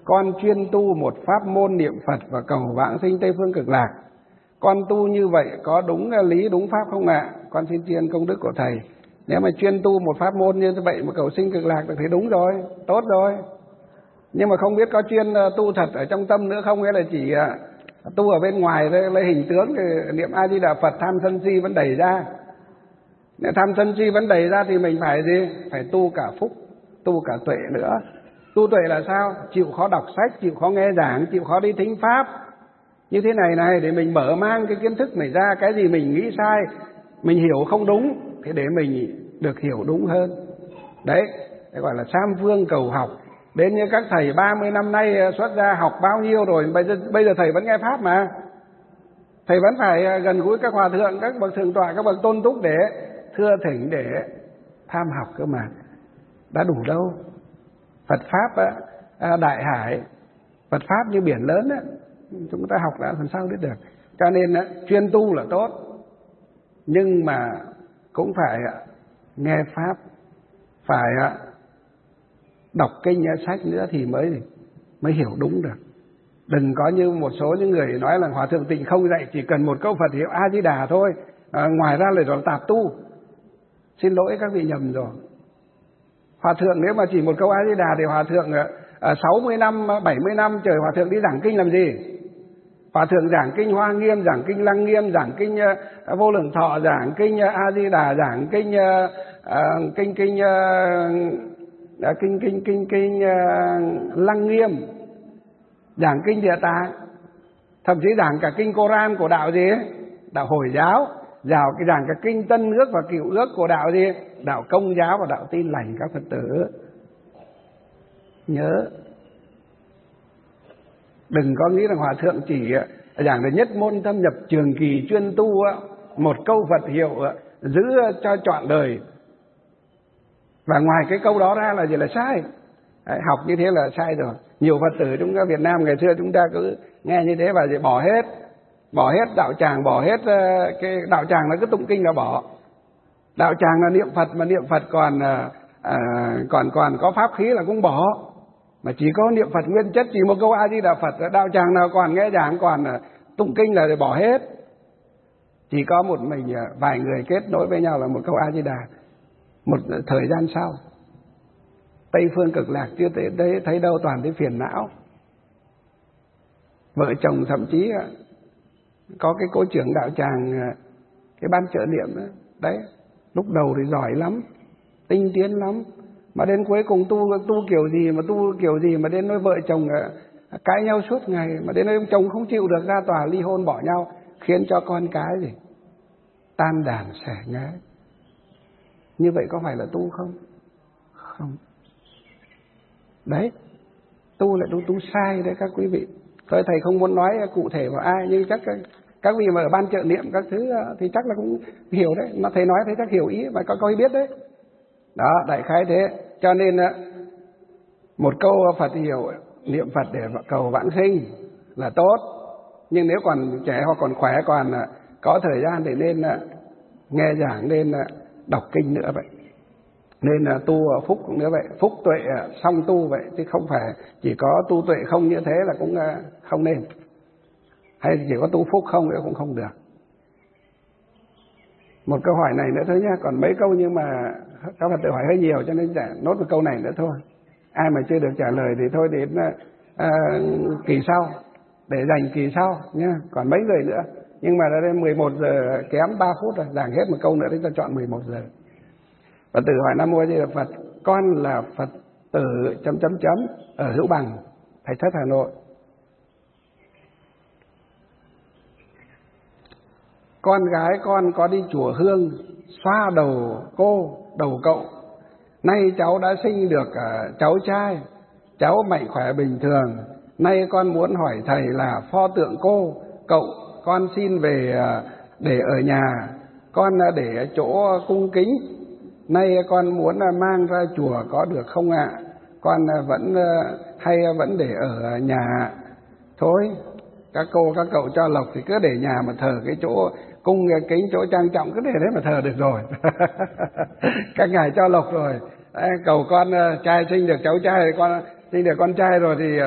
Con chuyên tu một pháp môn niệm Phật và cầu vãng sinh Tây Phương Cực Lạc. Con tu như vậy có đúng lý đúng pháp không ạ? Con xin tri ân công đức của thầy. Nếu mà chuyên tu một pháp môn như vậy mà cầu sinh cực lạc thì đúng rồi, tốt rồi. Nhưng mà không biết có chuyên tu thật ở trong tâm nữa không, hay là chỉ tu ở bên ngoài lấy hình tướng thì niệm A Di Đà Phật, tham sân si vẫn đẩy ra. Nếu tham sân si vẫn đẩy ra thì mình phải gì? Phải tu cả phúc, tu cả tuệ nữa. Tu tuệ là sao? Chịu khó đọc sách, chịu khó nghe giảng, chịu khó đi thính pháp như thế này để mình mở mang cái kiến thức này ra. Cái gì mình nghĩ sai, mình hiểu không đúng thì để mình được hiểu đúng hơn. Đấy gọi là sam phương cầu học. Đến như các thầy 30 năm nay xuất ra học bao nhiêu rồi, bây giờ thầy vẫn nghe pháp mà. Thầy vẫn phải gần gũi các hòa thượng, các bậc thượng tọa, các bậc tôn túc để thưa thỉnh, để tham học cơ mà. Đã đủ đâu. Phật pháp đại hải, Phật pháp như biển lớn á, chúng ta học đã làm sao biết được. Cho nên chuyên tu là tốt, nhưng mà cũng phải nghe pháp, phải đọc kinh nghe sách nữa thì mới hiểu đúng được. Đừng có như một số những người nói là Hòa Thượng Tịnh không dạy, chỉ cần một câu Phật hiệu A Di Đà thôi, ngoài ra là tạp tu. Xin lỗi các vị nhầm rồi. Hòa Thượng nếu mà chỉ một câu A Di Đà thì Hòa Thượng 60 năm, 70 năm trời Hòa Thượng đi giảng kinh làm gì? Hòa Thượng giảng kinh Hoa Nghiêm, giảng kinh Lăng Nghiêm, giảng kinh Vô Lượng Thọ, giảng kinh A Di Đà, giảng kinh Lăng Nghiêm, giảng kinh Địa Tạng, thậm chí giảng cả kinh Koran của đạo gì ấy? Đạo Hồi giáo, giảng cả kinh Tân Ước và Cựu Ước của đạo gì? Đạo Công giáo và đạo Tin Lành các Phật tử. Nhớ, đừng có nghĩ rằng Hòa Thượng chỉ giảng là nhất môn thâm nhập trường kỳ chuyên tu, một câu Phật hiệu giữ cho trọn đời, và ngoài cái câu đó ra là gì là sai. Đấy, học như thế là sai rồi. Nhiều Phật tử chúng ta Việt Nam ngày xưa chúng ta cứ nghe như thế và gì bỏ hết đạo tràng, bỏ hết cái đạo tràng là cứ tụng kinh là bỏ. Đạo tràng là niệm Phật, mà niệm Phật còn có pháp khí là cũng bỏ. Mà chỉ có niệm Phật nguyên chất, chỉ một câu A Di Đà Phật, đạo tràng nào còn nghe giảng, còn tụng kinh là để bỏ hết. Chỉ có một mình vài người kết nối với nhau là một câu A Di Đà. Một thời gian sau, Tây Phương Cực Lạc chưa thấy đâu, toàn thấy phiền não. Vợ chồng thậm chí có cái cô trưởng đạo tràng, cái ban trợ niệm đó, đấy, lúc đầu thì giỏi lắm, tinh tiến lắm, mà đến cuối cùng tu kiểu gì mà đến nỗi vợ chồng cãi nhau suốt ngày, mà đến nỗi ông chồng không chịu được ra tòa ly hôn bỏ nhau, khiến cho con cái gì tan đàn xẻ ngái. Như vậy có phải là tu không? Không. Đấy, tu lại tu sai đấy các quý vị. Thôi thầy không muốn nói cụ thể vào ai, nhưng chắc các vị mà ở ban trợ niệm các thứ thì chắc là cũng hiểu đấy. Mà thầy nói thấy chắc hiểu ý và có biết đấy. Đó, đại khái thế. Cho nên một câu Phật hiệu niệm Phật để cầu vãng sinh là tốt, nhưng nếu còn trẻ hoặc còn khỏe, còn có thời gian thì nên nghe giảng, nên đọc kinh nữa vậy, nên tu phúc cũng nữa vậy, phúc tuệ song tu vậy, chứ không phải chỉ có tu tuệ không, như thế là cũng không nên, hay chỉ có tu phúc không nữa cũng không được. Một câu hỏi này nữa thôi nhá, còn mấy câu nhưng mà các Phật tử hỏi hơi nhiều cho nên nốt một câu này nữa thôi. Ai mà chưa được trả lời thì thôi đến kỳ sau, để dành kỳ sau nhá. Còn mấy người nữa, nhưng mà đã đến 11 giờ kém 3 phút rồi, giảng hết một câu nữa thì ta chọn 11 giờ. Phật tử hỏi Nam Mô A Di Đà Phật, con là Phật tử ... ở Hữu Bằng, Thạch Thất, Hà Nội. Con gái con có đi chùa Hương xoa đầu cậu. Nay cháu đã sinh được cháu trai, cháu mạnh khỏe bình thường. Nay con muốn hỏi thầy là pho tượng cậu con xin về để ở nhà, con để chỗ cung kính. Nay con muốn mang ra chùa có được không ạ? Con vẫn để ở nhà thôi. Các cô các cậu cho lộc thì cứ để nhà mà thờ cái chỗ cung kính, chỗ trang trọng, cứ để đấy mà thờ được rồi. Các ngài cho lộc rồi, cầu con trai sinh được cháu trai, con sinh được con trai rồi thì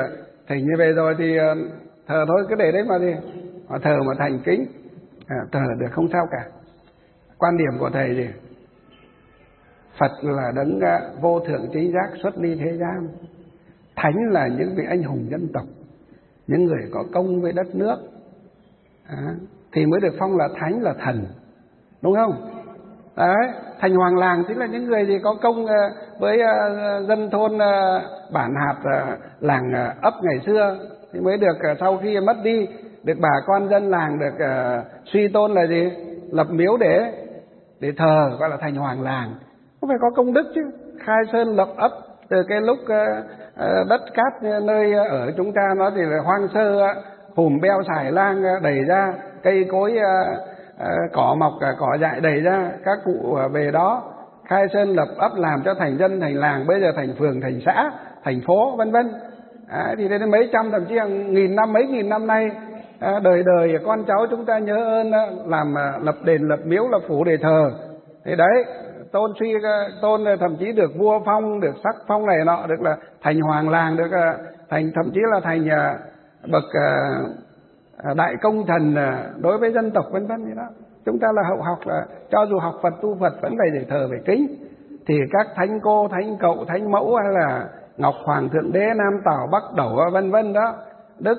thỉnh như vậy rồi thì thờ thôi, cứ để đấy mà đi, họ thờ mà thành kính, thờ được không sao cả. Quan điểm của thầy gì? Phật là đấng vô thượng chính giác xuất ly thế gian, thánh là những vị anh hùng dân tộc, những người có công với đất nước, thì mới được phong là thánh, là thần, đúng không? Đấy, thành hoàng làng chính là những người gì có công với dân thôn bản hạt làng ấp ngày xưa, thì mới được sau khi mất đi được bà con dân làng được suy tôn là gì? Lập miếu để thờ, gọi là thành hoàng làng. Có phải có công đức chứ. Khai sơn lập ấp, từ cái lúc đất cát nơi ở chúng ta nó thì là hoang sơ, hùm beo xài lang đầy ra, cây cối cỏ mọc cỏ dại đầy ra, các cụ về đó khai sơn lập ấp làm cho thành dân thành làng, bây giờ thành phường thành xã thành phố vân vân. Thì đến mấy trăm thậm chí hàng nghìn năm, mấy nghìn năm nay, đời đời con cháu chúng ta nhớ ơn làm lập đền lập miếu lập phủ để thờ. Thì đấy, tôn thậm chí được vua phong, được sắc phong này nọ, được là thành hoàng làng, được thành thậm chí là thành bậc đại công thần đối với dân tộc vân vân gì đó. Chúng ta là hậu học, là cho dù học Phật tu Phật vẫn phải để thờ phải kính. Thì các thánh cô, thánh cậu, thánh mẫu hay là Ngọc Hoàng Thượng Đế, Nam Tào Bắc Đẩu vân vân đó, Đức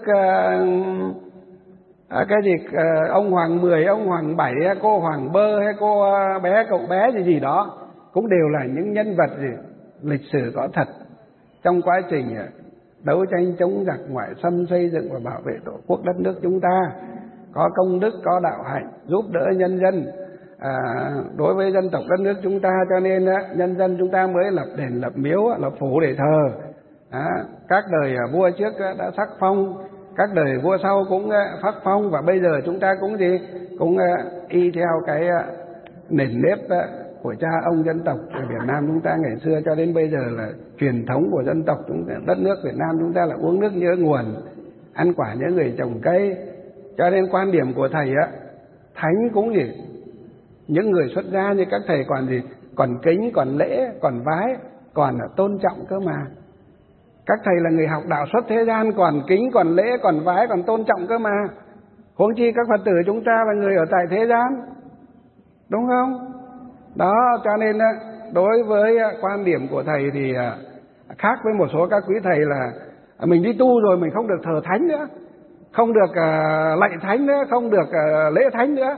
ông Hoàng 10, ông Hoàng 7, cô Hoàng Bơ hay cô bé cậu bé gì đó, cũng đều là những nhân vật lịch sử có thật trong quá trình đấu tranh chống giặc ngoại xâm, xây dựng và bảo vệ tổ quốc đất nước chúng ta, có công đức, có đạo hạnh, giúp đỡ nhân dân đối với dân tộc đất nước chúng ta. Cho nên nhân dân chúng ta mới lập đền lập miếu, lập phủ để thờ. Các đời vua trước đã sắc phong, các đời vua sau cũng phát phong, và bây giờ chúng ta cũng y theo cái nền nếp của cha ông dân tộc của Việt Nam chúng ta ngày xưa cho đến bây giờ, là truyền thống của dân tộc chúng ta, đất nước Việt Nam chúng ta là uống nước nhớ nguồn, ăn quả nhớ người trồng cây. Cho nên quan điểm của thầy thánh cũng những người xuất gia như các thầy còn kính, còn lễ, còn vái, còn tôn trọng cơ mà. Các thầy là người học đạo xuất thế gian, còn kính, còn lễ, còn vái, còn tôn trọng cơ mà. Huống chi các Phật tử chúng ta là người ở tại thế gian, đúng không? Đó, cho nên đối với quan điểm của thầy thì khác với một số các quý thầy là mình đi tu rồi mình không được thờ thánh nữa, không được lạy thánh nữa, không được lễ thánh nữa.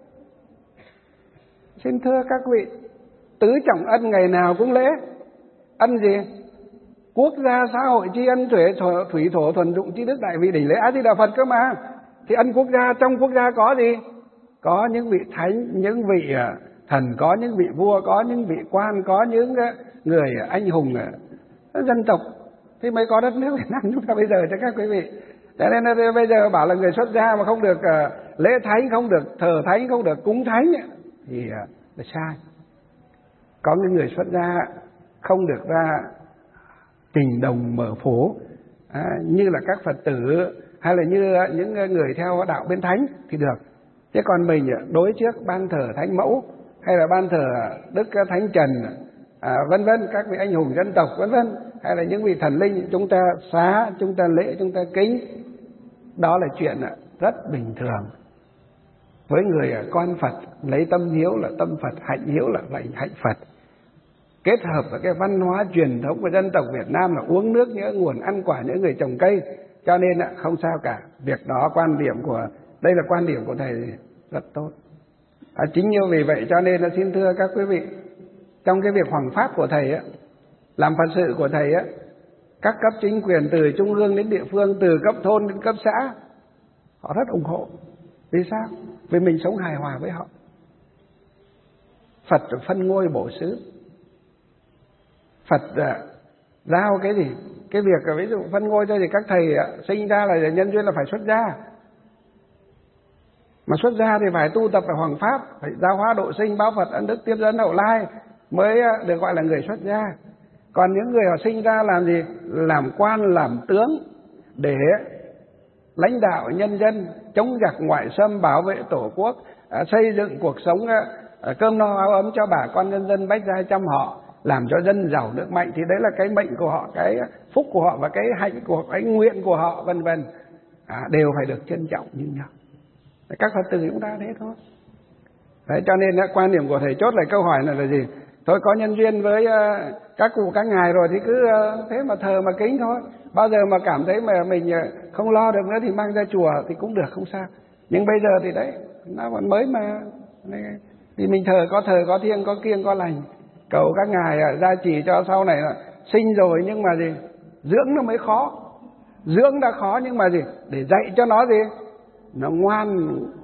Xin thưa các vị, tứ trọng ân ngày nào cũng lễ. Ân gì? Quốc gia xã hội tri ân, thủy thổ thuần dụng tri đức đại vị đỉnh lễ A Di Đà Phật cơ mà. Thì ân quốc gia, trong quốc gia có gì? Có những vị thánh, những vị thần, có những vị vua, có những vị quan, có những người anh hùng dân tộc, thì mới có đất nước Việt Nam chúng ta bây giờ cho các quý vị. Cho nên bây giờ bảo là người xuất gia mà không được lễ thánh, không được thờ thánh, không được cúng thánh thì là sai. Có những người xuất gia không được ra trình đồng mở phố như là các Phật tử hay là như những người theo đạo bên thánh thì được. Chứ còn mình đối trước ban thờ thánh mẫu hay là ban thờ Đức Thánh Trần vân vân, các vị anh hùng dân tộc vân vân, hay là những vị thần linh, chúng ta xá, chúng ta lễ, chúng ta kính, đó là chuyện rất bình thường. Với người con Phật, lấy tâm hiếu là tâm Phật, hạnh hiếu là hạnh Phật, kết hợp với cái văn hóa truyền thống của dân tộc Việt Nam là uống nước nhớ nguồn, ăn quả nhớ người trồng cây, cho nên không sao cả. Việc đó đây là quan điểm của thầy rất tốt. Chính như vì vậy cho nên là xin thưa các quý vị, trong cái việc hoằng pháp của thầy làm Phật sự của thầy các cấp chính quyền từ trung ương đến địa phương, từ cấp thôn đến cấp xã, họ rất ủng hộ. Vì sao? Vì mình sống hài hòa với họ. Phật phân ngôi bổ xứ, Phật giao cái gì? Cái việc ví dụ phân ngôi cho thì các thầy sinh ra là nhân duyên là phải xuất gia. Mà xuất gia thì phải tu tập, phải hoằng pháp, phải giáo hóa độ sinh, báo Phật ân đức, tiếp dẫn hậu lai mới được gọi là người xuất gia. Còn những người họ sinh ra làm gì? Làm quan, làm tướng để lãnh đạo nhân dân, chống giặc ngoại xâm, bảo vệ tổ quốc, xây dựng cuộc sống cơm no áo ấm cho bà con nhân dân bách gia trong họ. làm cho dân giàu nước mạnh, thì đấy là cái mệnh của họ, cái phúc của họ và cái hạnh của cái nguyện của họ, vân vân, đều phải được trân trọng như nhau. Các Phật tử chúng ta thế thôi. Đấy, cho nên quan điểm của thầy chốt lại câu hỏi này là gì? Tôi có nhân duyên với các cụ các ngài rồi thì cứ thế mà thờ mà kính thôi. Bao giờ mà cảm thấy mà mình không lo được nữa thì mang ra chùa thì cũng được, không sao. Nhưng bây giờ thì đấy, nó còn mới mà, thì mình thờ có thiêng, có kiêng, có lành. Cầu các ngài gia trì cho sau này là sinh rồi nhưng mà gì? Dưỡng nó mới khó. Dưỡng đã khó nhưng mà gì? Để dạy cho nó gì? Nó ngoan,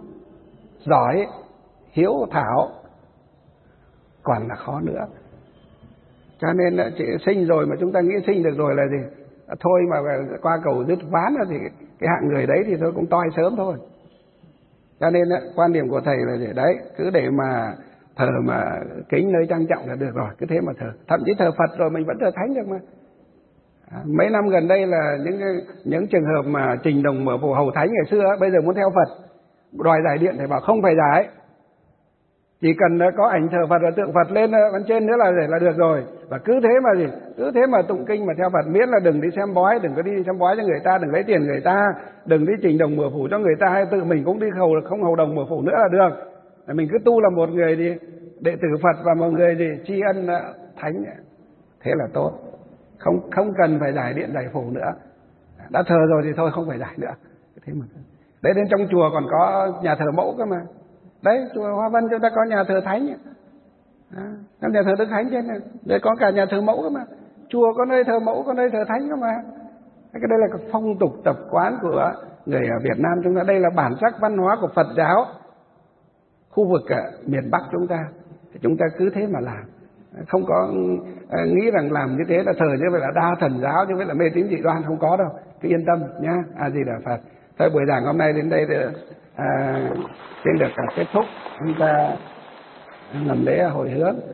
giỏi, hiếu thảo còn là khó nữa. Cho nên là chị sinh rồi mà chúng ta nghĩ sinh được rồi là gì? Thôi mà qua cầu dứt ván thì cái hạng người đấy thì tôi cũng toi sớm thôi. Cho nên quan điểm của thầy là gì? Đấy, cứ để mà thờ mà kính nơi trang trọng là được rồi, cứ thế mà thờ. Thậm chí thờ Phật rồi mình vẫn thờ Thánh được mà. Mấy năm gần đây là những trường hợp mà Trình Đồng mở phủ hầu Thánh ngày xưa, bây giờ muốn theo Phật, đòi giải điện thầy bảo không phải giải. Chỉ cần có ảnh thờ Phật và tượng Phật lên bên trên nữa là được rồi. Và cứ thế mà gì? Cứ thế mà tụng kinh mà theo Phật, miễn là đừng đi xem bói, đừng có đi xem bói cho người ta, đừng lấy tiền người ta, đừng đi Trình Đồng mở phủ cho người ta, hay tự mình cũng đi không hầu đồng mở phủ nữa là được. Mình cứ tu là một người đi đệ tử Phật và một người gì tri ân Thánh, thế là tốt. Không cần phải giải điện giải phủ nữa. Đã thờ rồi thì thôi, không phải giải nữa. Thế mà đấy, đến trong chùa còn có nhà thờ mẫu cơ mà. Đấy, chùa Hoa Vân chúng ta có nhà thờ Thánh, có nhà thờ Đức Thánh trên này, đây có cả nhà thờ mẫu cơ mà. Chùa có nơi thờ mẫu, có nơi thờ Thánh cơ mà. Cái đây là cái phong tục tập quán của người ở Việt Nam chúng ta. Đây là bản sắc văn hóa của Phật giáo khu vực miền Bắc chúng ta. Thì chúng ta cứ thế mà làm, không có nghĩ rằng làm như thế là thờ như vậy là đa thần giáo, như vậy là mê tín dị đoan, không có đâu. Cứ yên tâm nhá. A Di Đà Phật. Thôi buổi giảng hôm nay đến đây xin được kết thúc, chúng ta làm lễ hồi hướng.